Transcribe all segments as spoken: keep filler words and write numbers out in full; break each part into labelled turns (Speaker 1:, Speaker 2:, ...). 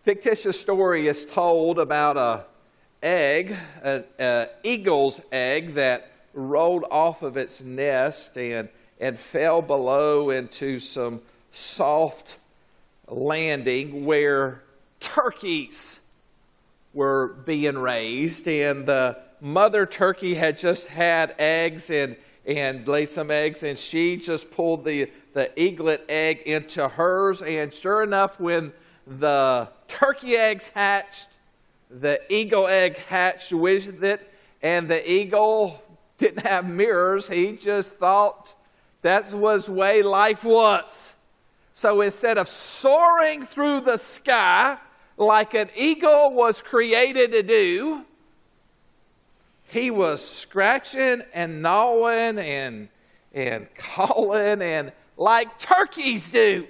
Speaker 1: fictitious story is told about a egg, an eagle's egg that rolled off of its nest and, and fell below into some soft landing where turkeys were being raised. And the mother turkey had just had eggs and, and laid some eggs, and she just pulled the, the eaglet egg into hers. And sure enough, when the turkey eggs hatched, the eagle egg hatched with it, and the eagle didn't have mirrors. He just thought that was the way life was. So instead of soaring through the sky like an eagle was created to do, he was scratching and gnawing and, and calling and like turkeys do.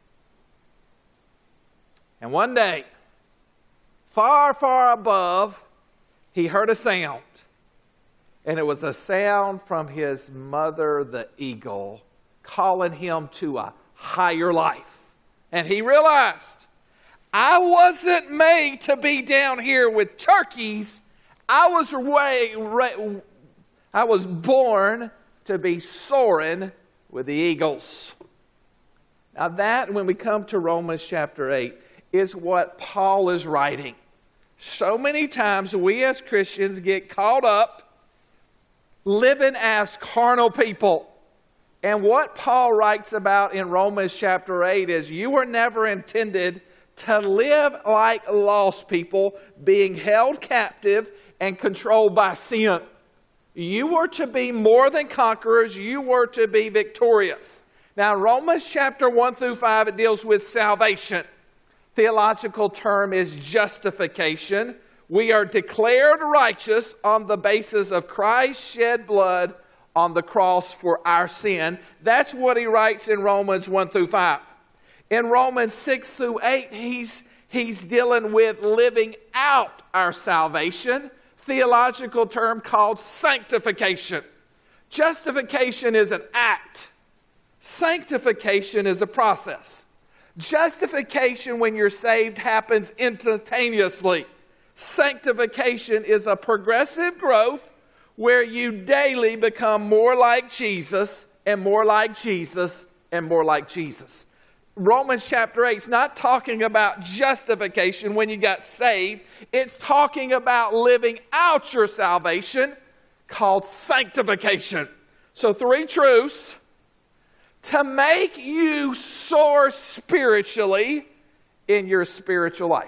Speaker 1: And one day, far, far above, he heard a sound. And it was a sound from his mother, the eagle, calling him to a higher life. And he realized, I wasn't made to be down here with turkeys. I was way, I was born to be soaring with the eagles. Now that, when we come to Romans chapter eight, is what Paul is writing. So many times we as Christians get caught up living as carnal people. And what Paul writes about in Romans chapter eight is you were never intended to live like lost people, being held captive and controlled by sin. You were to be more than conquerors. You were to be victorious. Now, Romans chapter one through five, it deals with salvation. Theological term is justification. We are declared righteous on the basis of Christ's shed blood on the cross for our sin. That's what he writes in Romans one through five. In Romans six through eight, he's, he's dealing with living out our salvation. Theological term called sanctification. Justification is an act. Sanctification is a process. Justification, when you're saved, happens instantaneously. Sanctification is a progressive growth where you daily become more like Jesus and more like Jesus and more like Jesus. Romans chapter eight is not talking about justification when you got saved. It's talking about living out your salvation called sanctification. So three truths to make you soar spiritually in your spiritual life.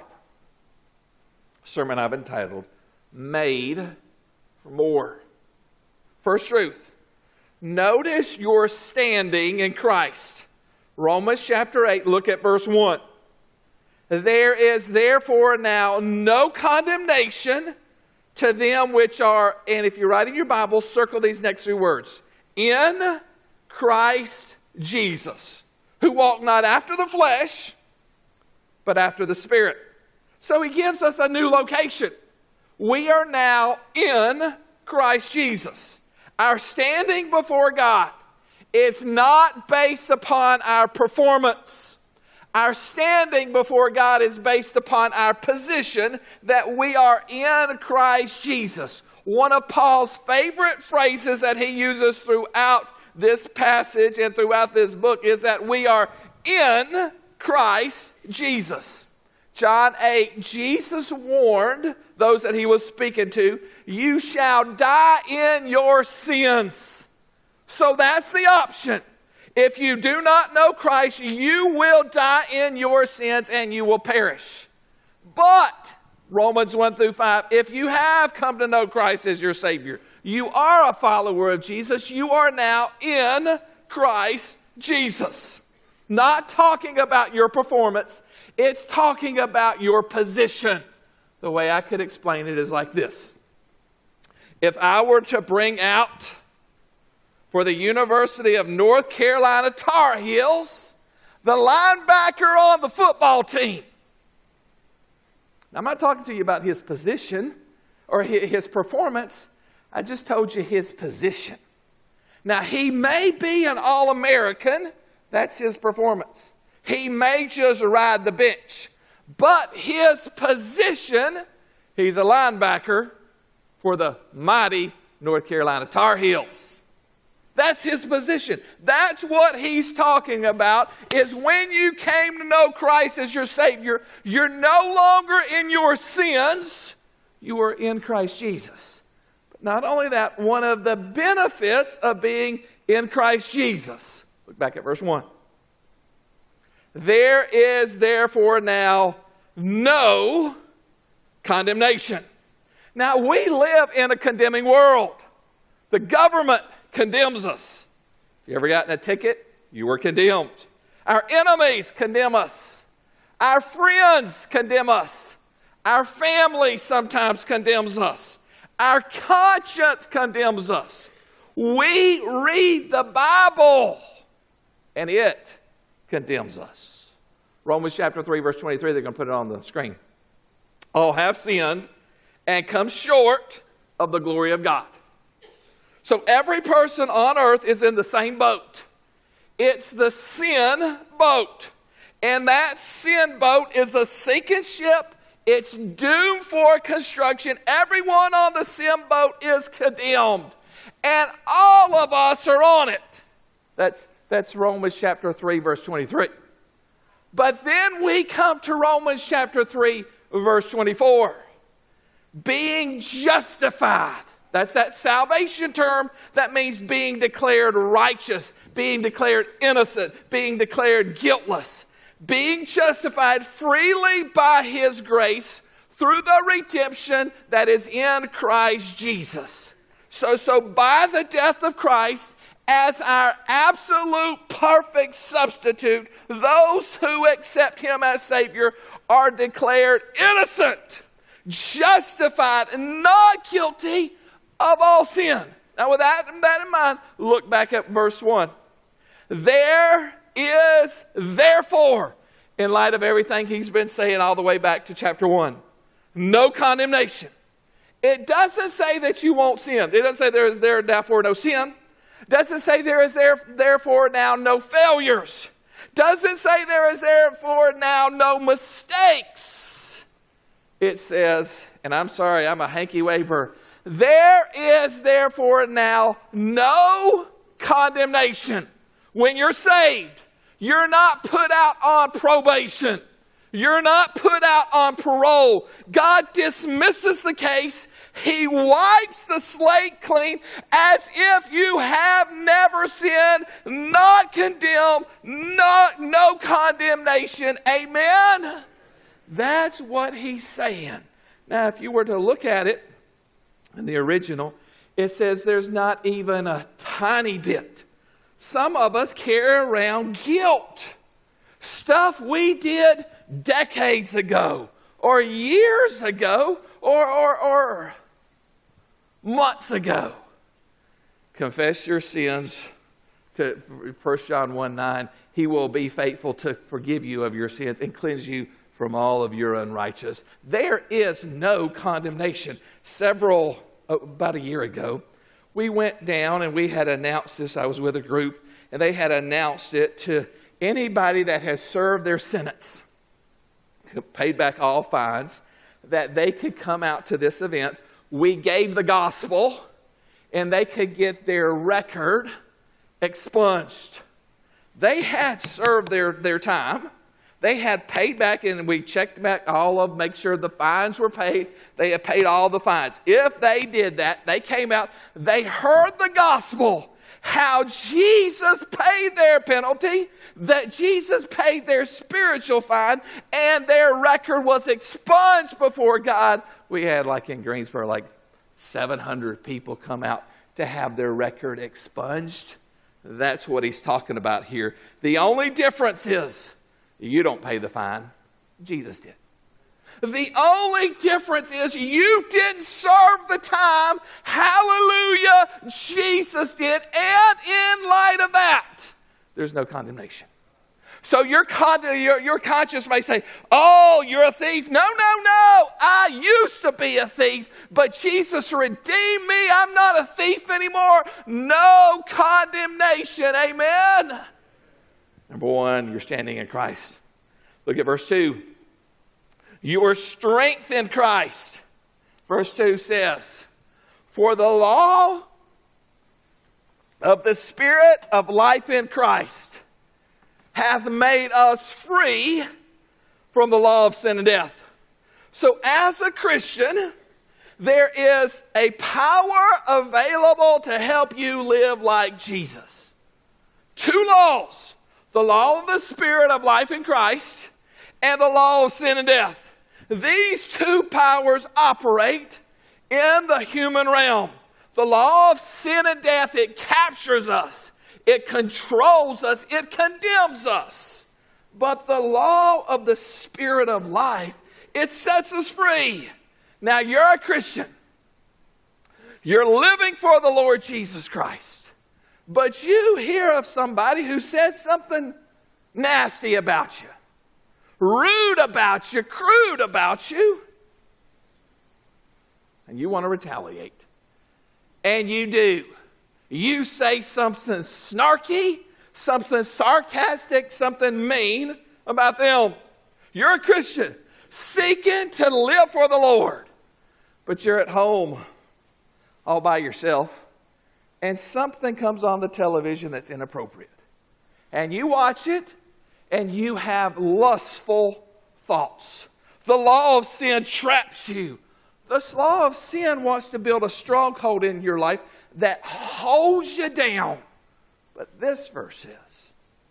Speaker 1: Sermon I've entitled, Made for More. First truth, notice your standing in Christ. Romans chapter eight, look at verse one. There is therefore now no condemnation to them which are, and if you're writing your Bible, circle these next three words. In Christ Jesus, who walk not after the flesh, but after the Spirit. So he gives us a new location. We are now in Christ Jesus. Our standing before God is not based upon our performance. Our standing before God is based upon our position that we are in Christ Jesus. One of Paul's favorite phrases that he uses throughout this passage and throughout this book is that we are in Christ Jesus. John eight, Jesus warned those that he was speaking to, you shall die in your sins. So that's the option. If you do not know Christ, you will die in your sins and you will perish. But, Romans one through five, if you have come to know Christ as your Savior, you are a follower of Jesus, you are now in Christ Jesus. Not talking about your performance, it's talking about your position. The way I could explain it is like this. If I were to bring out for the University of North Carolina Tar Heels the linebacker on the football team. Now, I'm not talking to you about his position or his performance. I just told you his position. Now, he may be an All-American. That's his performance. He may just ride the bench. But his position, he's a linebacker for the mighty North Carolina Tar Heels. That's his position. That's what he's talking about, is when you came to know Christ as your Savior, you're no longer in your sins, you are in Christ Jesus. But not only that, one of the benefits of being in Christ Jesus. Look back at verse one. There is therefore now no condemnation. Now, we live in a condemning world. The government condemns us. If you ever gotten a ticket, you were condemned. Our enemies condemn us. Our friends condemn us. Our family sometimes condemns us. Our conscience condemns us. We read the Bible, and it condemns us. Romans chapter three, verse twenty-three, they're going to put it on the screen. All have sinned and come short of the glory of God. So every person on earth is in the same boat. It's the sin boat. And that sin boat is a sinking ship. It's doomed for construction. Everyone on the sin boat is condemned. And all of us are on it. That's, that's Romans chapter three, verse twenty-three. But then we come to Romans chapter three, verse twenty-four. Being justified. That's that salvation term. That means being declared righteous, being declared innocent, being declared guiltless. Being justified freely by His grace through the redemption that is in Christ Jesus. So, so by the death of Christ, as our absolute perfect substitute, those who accept Him as Savior are declared innocent, justified, and not guilty of all sin. Now with that, that in mind, look back at verse one. There is therefore, in light of everything he's been saying all the way back to chapter one, no condemnation. It doesn't say that you won't sin. It doesn't say there is there therefore no sin. Doesn't say there is there therefore now no failures. Doesn't say there is therefore now no mistakes. It says, and I'm sorry, I'm a hanky waver, there is therefore now no condemnation. When you're saved, you're not put out on probation. You're not put out on parole. God dismisses the case. He wipes the slate clean as if you have never sinned, not condemned, not, no condemnation. Amen? That's what he's saying. Now, if you were to look at it in the original, it says there's not even a tiny bit. Some of us carry around guilt. Stuff we did decades ago, or years ago, or, or, or months ago. Confess your sins to First John one nine. He will be faithful to forgive you of your sins and cleanse you from all of your unrighteousness. There is no condemnation. Several, oh, about a year ago, we went down and we had announced this. I was with a group, and they had announced it to anybody that has served their sentence, paid back all fines, that they could come out to this event. We gave the gospel, and they could get their record expunged. They had served their, their time. They had paid back, and we checked back all of them, make sure the fines were paid. They had paid all the fines. If they did that, they came out, they heard the gospel, how Jesus paid their penalty, that Jesus paid their spiritual fine, and their record was expunged before God. We had, like in Greensboro, like seven hundred people come out to have their record expunged. That's what he's talking about here. The only difference is you don't pay the fine. Jesus did. The only difference is you didn't serve the time. Hallelujah. Jesus did. And in light of that, there's no condemnation. So your, con- your, your conscience may say, oh, you're a thief. No, no, no. I used to be a thief, but Jesus redeemed me. I'm not a thief anymore. No condemnation. Amen. Number one, you're standing in Christ. Look at verse two. your strength in Christ. Verse two says, for the law of the Spirit of life in Christ hath made us free from the law of sin and death. So as a Christian, there is a power available to help you live like Jesus. Two laws, the law of the Spirit of life in Christ and the law of sin and death. These two powers operate in the human realm. The law of sin and death, it captures us. It controls us. It condemns us. But the law of the Spirit of life, it sets us free. Now, you're a Christian. You're living for the Lord Jesus Christ. But you hear of somebody who says something nasty about you, rude about you, crude about you, and you want to retaliate. And you do. You say something snarky, something sarcastic, something mean about them. You're a Christian seeking to live for the Lord, but you're at home all by yourself, and something comes on the television that's inappropriate. And you watch it, and you have lustful thoughts. The law of sin traps you. This law of sin wants to build a stronghold in your life that holds you down. But this verse says,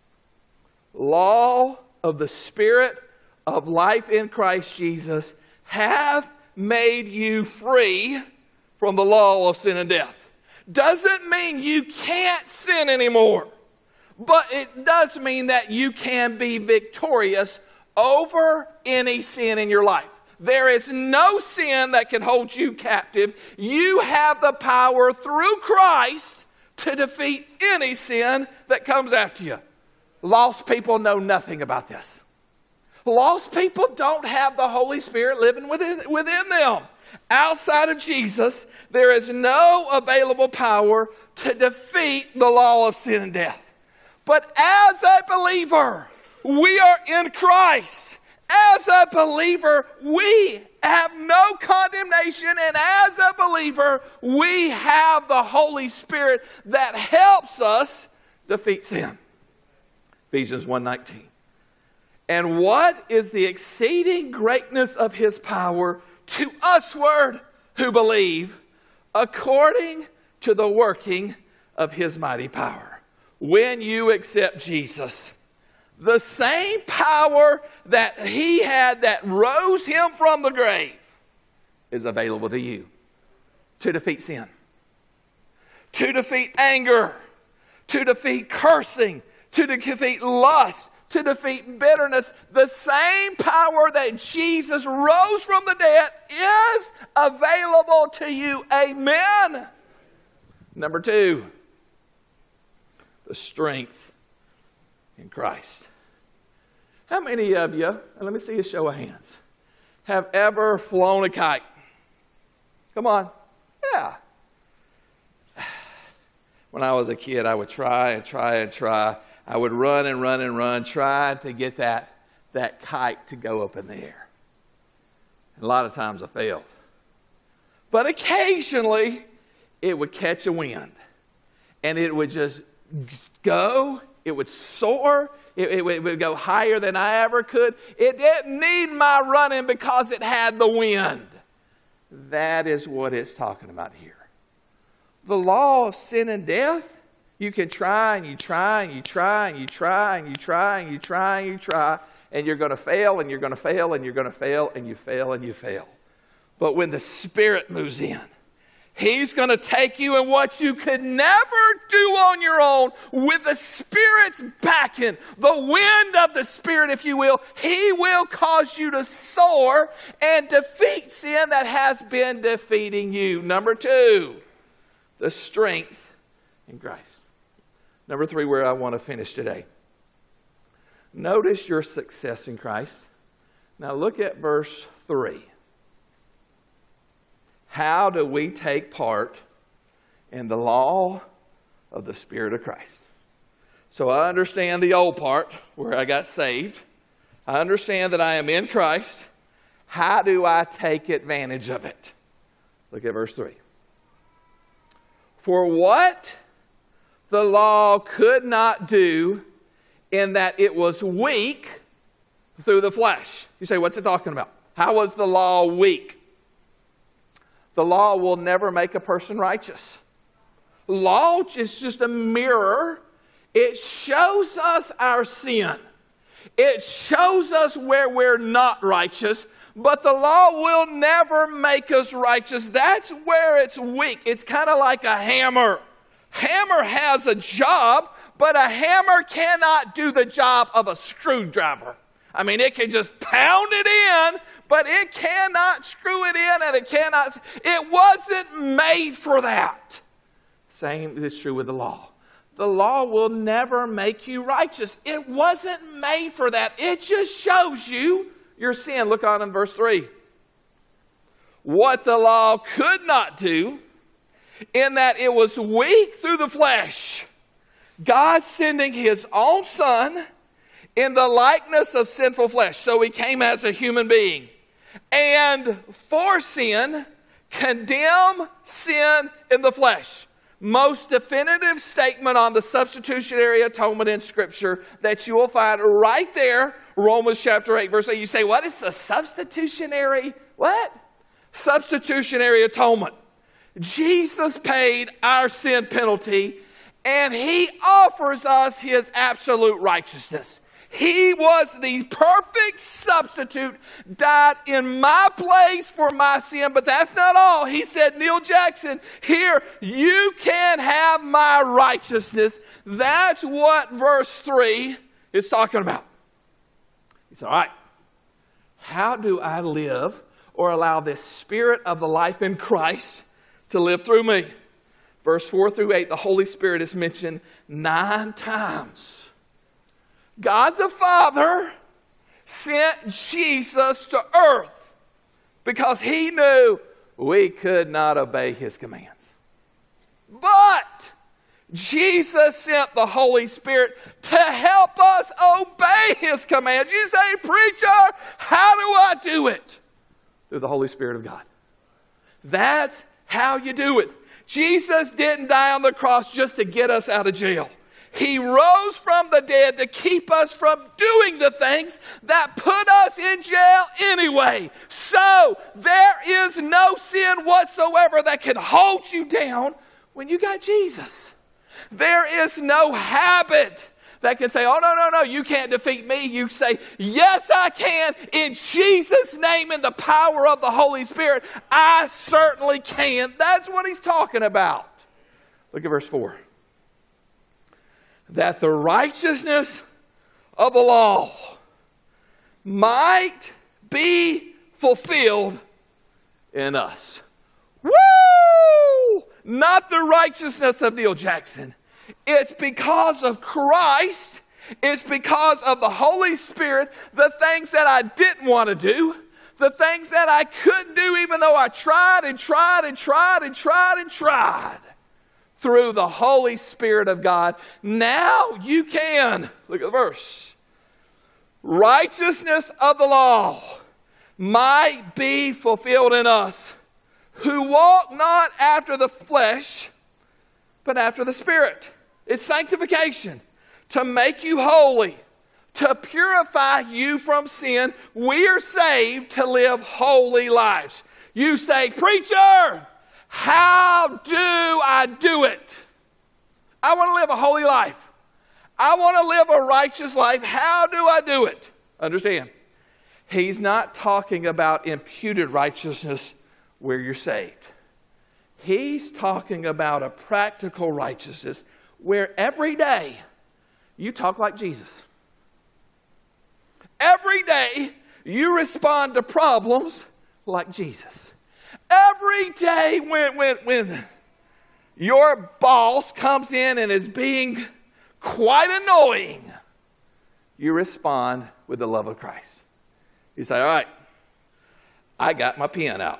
Speaker 1: law of the Spirit of life in Christ Jesus hath made you free from the law of sin and death. Doesn't mean you can't sin anymore. But it does mean that you can be victorious over any sin in your life. There is no sin that can hold you captive. You have the power through Christ to defeat any sin that comes after you. Lost people know nothing about this. Lost people don't have the Holy Spirit living within, within them. Outside of Jesus, there is no available power to defeat the law of sin and death. But as a believer, we are in Christ. As a believer, we have no condemnation. And as a believer, we have the Holy Spirit that helps us defeat sin. Ephesians one nineteen. And what is the exceeding greatness of his power to usward who believe, according to the working of his mighty power? When you accept Jesus, the same power that he had that rose him from the grave is available to you to defeat sin, to defeat anger, to defeat cursing, to defeat lust, to defeat bitterness. The same power that Jesus rose from the dead is available to you. Amen. Number two, the strength in Christ. How many of you, and let me see a show of hands, have ever flown a kite? Come on. Yeah. When I was a kid, I would try and try and try. I would run and run and run, trying to get that, that kite to go up in the air. And a lot of times I failed. But occasionally, it would catch a wind. And it would just go, it would soar, it, it, it would go higher than I ever could. It didn't need my running because it had the wind. That is what it's talking about here. The law of sin and death, you can try and you try and you try and you try and you try and you try and you try, and you're going to fail and you're going to fail and you're going to fail and you fail and you fail. But when the Spirit moves in, He's going to take you in what you could never do on your own with the Spirit's backing, the wind of the Spirit, if you will. He will cause you to soar and defeat sin that has been defeating you. Number two, the strength in Christ. Number three, where I want to finish today. Notice your success in Christ. Now look at verse three. How do we take part in the law of the Spirit of Christ? So I understand the old part where I got saved. I understand that I am in Christ. How do I take advantage of it? Look at verse three. For what the law could not do, in that it was weak through the flesh. You say, what's it talking about? How was the law weak? The law will never make a person righteous. Law is just a mirror. It shows us our sin. It shows us where we're not righteous, but the law will never make us righteous. That's where it's weak. It's kind of like a hammer. Hammer has a job, but a hammer cannot do the job of a screwdriver. I mean, it can just pound it in, but it cannot screw it in, and it cannot, it wasn't made for that. Same is true with the law. The law will never make you righteous. It wasn't made for that. It just shows you your sin. Look on in verse three. What the law could not do, in that it was weak through the flesh, God sending his own Son in the likeness of sinful flesh. So he came as a human being. And for sin, condemn sin in the flesh. Most definitive statement on the substitutionary atonement in Scripture that you will find right there, Romans chapter eight, verse eight. You say, what is a substitutionary, what? Substitutionary atonement. Jesus paid our sin penalty, and he offers us his absolute righteousness. He was the perfect substitute, died in my place for my sin. But that's not all. He said, Neil Jackson, here, you can have my righteousness. That's what verse three is talking about. He said, all right, how do I live or allow this Spirit of the life in Christ to live through me? Verse four through eight, the Holy Spirit is mentioned nine times. God the Father sent Jesus to earth because he knew we could not obey his commands. But Jesus sent the Holy Spirit to help us obey his commands. You say, preacher, how do I do it? Through the Holy Spirit of God. That's how you do it. Jesus didn't die on the cross just to get us out of jail. He rose from the dead to keep us from doing the things that put us in jail anyway. So there is no sin whatsoever that can hold you down when you got Jesus. There is no habit that can say, oh, no, no, no, you can't defeat me. You say, yes, I can. In Jesus' name, in the power of the Holy Spirit, I certainly can. That's what he's talking about. Look at verse four. That the righteousness of the law might be fulfilled in us. Woo! Not the righteousness of Neil Jackson. It's because of Christ. It's because of the Holy Spirit. The things that I didn't want to do. The things that I couldn't do even though I tried and tried and tried and tried and tried. Through the Holy Spirit of God, now you can. Look at the verse. Righteousness of the law might be fulfilled in us, who walk not after the flesh, but after the Spirit. It's sanctification, to make you holy, to purify you from sin. We are saved to live holy lives. You say, preacher, how do I do it? I want to live a holy life. I want to live a righteous life. How do I do it? Understand, he's not talking about imputed righteousness where you're saved. He's talking about a practical righteousness where every day you talk like Jesus. Every day you respond to problems like Jesus. Every day when, when, when your boss comes in and is being quite annoying, you respond with the love of Christ. You say, all right, I got my pen out.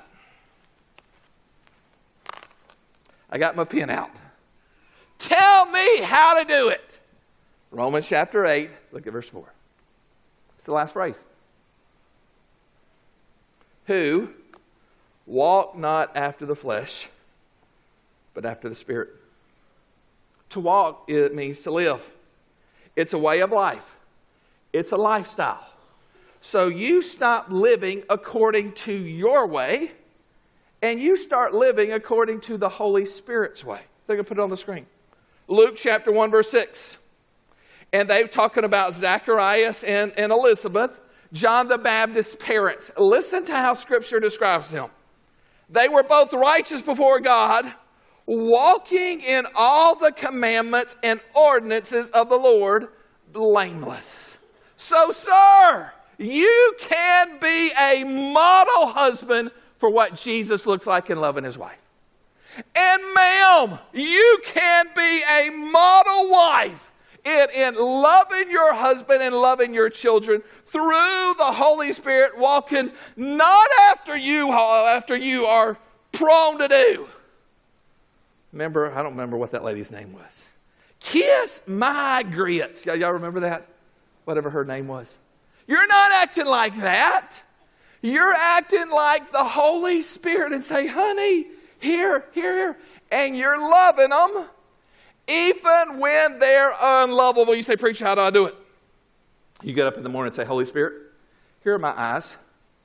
Speaker 1: I got my pen out. Tell me how to do it. Romans chapter eight, look at verse four. It's the last phrase. who walk not after the flesh, but after the Spirit. To walk, it means to live. It's a way of life. It's a lifestyle. So you stop living according to your way, and you start living according to the Holy Spirit's way. They're going to put it on the screen. Luke chapter one, verse six. And they're talking about Zacharias and, and Elizabeth, John the Baptist's parents. Listen to how Scripture describes them. They were both righteous before God, walking in all the commandments and ordinances of the Lord, blameless. So, sir, you can be a model husband for what Jesus looks like in loving his wife. And ma'am, you can be a model wife in, in loving your husband and loving your children through the Holy Spirit, walking not after you, after you are prone to do. Remember, I don't remember what that lady's name was. Kiss my grits. Y'all remember that? Whatever her name was. You're not acting like that. You're acting like the Holy Spirit and say, honey, here, here, here. And you're loving them even when they're unlovable. You say, preacher, how do I do it? You get up in the morning and say, Holy Spirit, here are my eyes.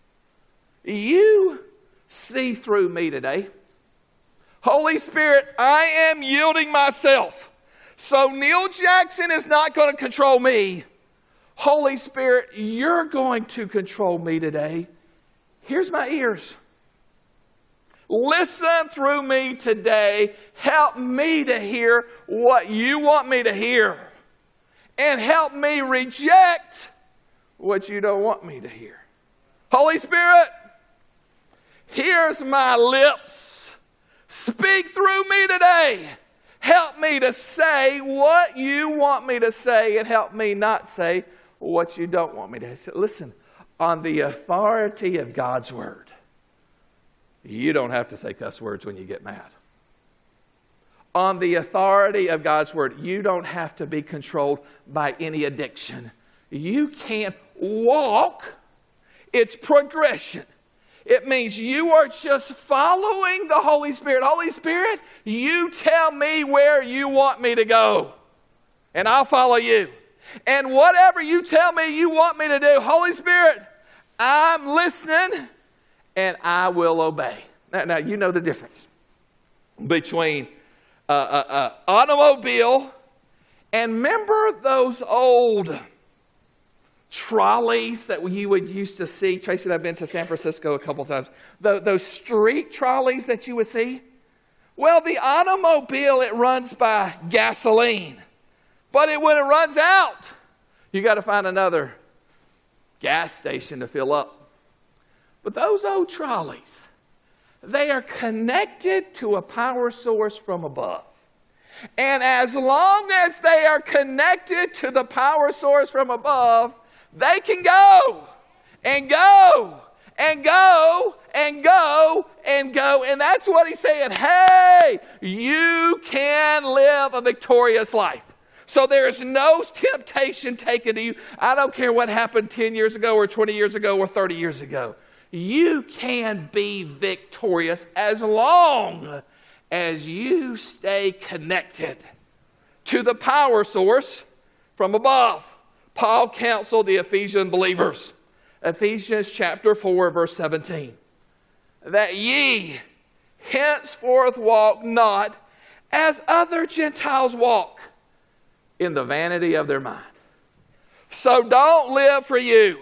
Speaker 1: You see through me today. Holy Spirit, I am yielding myself. So Neil Jackson is not going to control me. Holy Spirit, you're going to control me today. Here's my ears. Listen through me today. Help me to hear what you want me to hear. And help me reject what you don't want me to hear. Holy Spirit, here's my lips. Speak through me today. Help me to say what you want me to say and help me not say what you don't want me to say. Listen, on the authority of God's Word, you don't have to say cuss words when you get mad. On the authority of God's Word, you don't have to be controlled by any addiction. You can walk. It's progression. It means you are just following the Holy Spirit. Holy Spirit, you tell me where you want me to go, and I'll follow you. And whatever you tell me you want me to do, Holy Spirit, I'm listening, and I will obey. Now, now you know the difference between an uh, uh, uh, automobile and remember those old trolleys that you would used to see. Tracy and I have been to San Francisco a couple times. The, those street trolleys that you would see. Well, the automobile, it runs by gasoline. But it, when it runs out, you got to find another gas station to fill up. But those old trolleys, they are connected to a power source from above. And as long as they are connected to the power source from above, they can go and go and go and go and go. And that's what he's saying. Hey, you can live a victorious life. So there is no temptation taken to you. I don't care what happened ten years ago or twenty years ago or thirty years ago. You can be victorious as long as you stay connected to the power source from above. Paul counseled the Ephesian believers. Ephesians chapter four, verse seventeen. That ye henceforth walk not as other Gentiles walk, in the vanity of their mind. So don't live for you.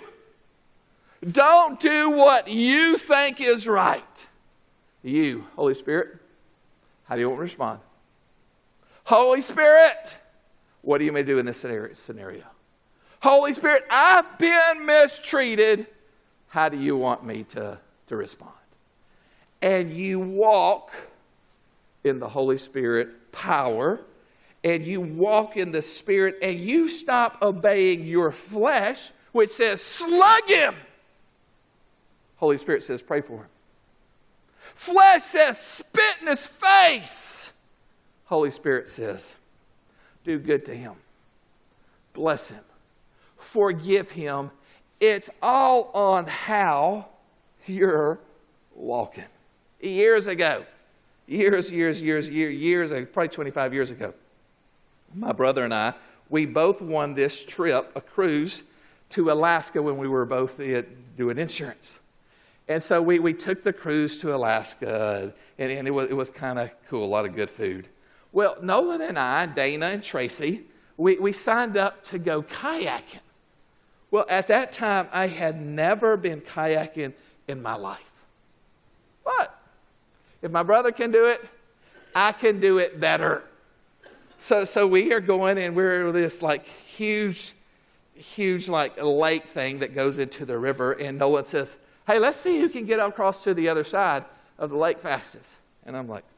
Speaker 1: Don't do what you think is right. You, Holy Spirit, how do you want to respond? Holy Spirit, what do you may do in this scenario? Holy Spirit, I've been mistreated. How do you want me to, to respond? And you walk in the Holy Spirit power, and you walk in the Spirit, and you stop obeying your flesh, which says, slug him. Holy Spirit says, pray for him. Flesh says, spit in his face. Holy Spirit says, do good to him. Bless him. Forgive him. It's all on how you're walking. Years ago, years, years, years, years, years, probably twenty-five years ago, my brother and I, we both won this trip, a cruise to Alaska when we were both doing insurance. And so we, we took the cruise to Alaska, and, and it was, it was kind of cool, a lot of good food. Well, Nolan and I, Dana and Tracy, we, we signed up to go kayaking. Well, at that time, I had never been kayaking in my life. But if my brother can do it, I can do it better. So, so we are going, and we're this like huge, huge like lake thing that goes into the river. And Nolan says, "Hey, let's see who can get across to the other side of the lake fastest." And I'm like,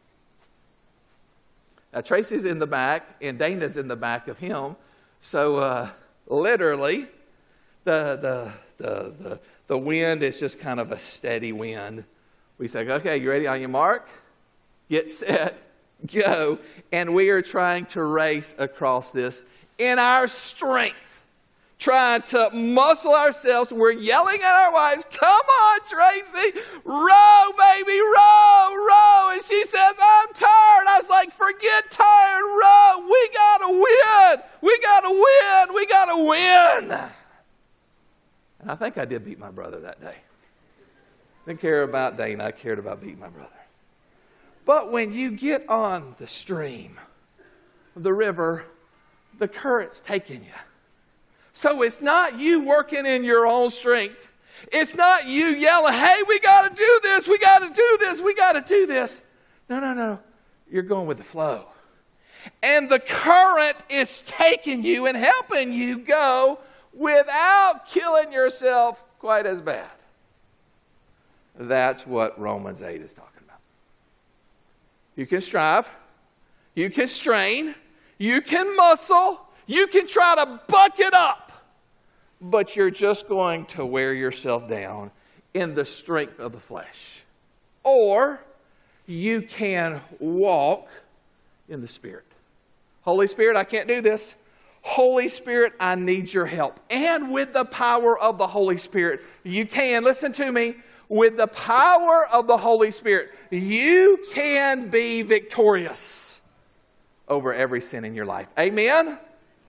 Speaker 1: now Tracy's in the back, and Dana's in the back of him. So uh, literally, the, the the the the wind is just kind of a steady wind. We say, "Okay, you ready? On your mark, get set, go." And we are trying to race across this in our strength, trying to muscle ourselves. We're yelling at our wives, "Come on, Tracy, row, baby, row, row." And she says, "I'm tired." I was like, "Forget tired, row. We got to win. We got to win. We got to win." And I think I did beat my brother that day. Didn't care about Dana. I cared about beating my brother. But when you get on the stream, the river, the current's taking you. So it's not you working in your own strength. It's not you yelling, "Hey, we got to do this, we got to do this, we got to do this." No, no, no. You're going with the flow. And the current is taking you and helping you go without killing yourself quite as bad. That's what Romans eight is talking about. You can strive. You can strain. You can muscle. You can try to buck it up. But you're just going to wear yourself down in the strength of the flesh. Or you can walk in the Spirit. Holy Spirit, I can't do this. Holy Spirit, I need your help. And with the power of the Holy Spirit, you can, listen to me, with the power of the Holy Spirit, you can be victorious over every sin in your life. Amen?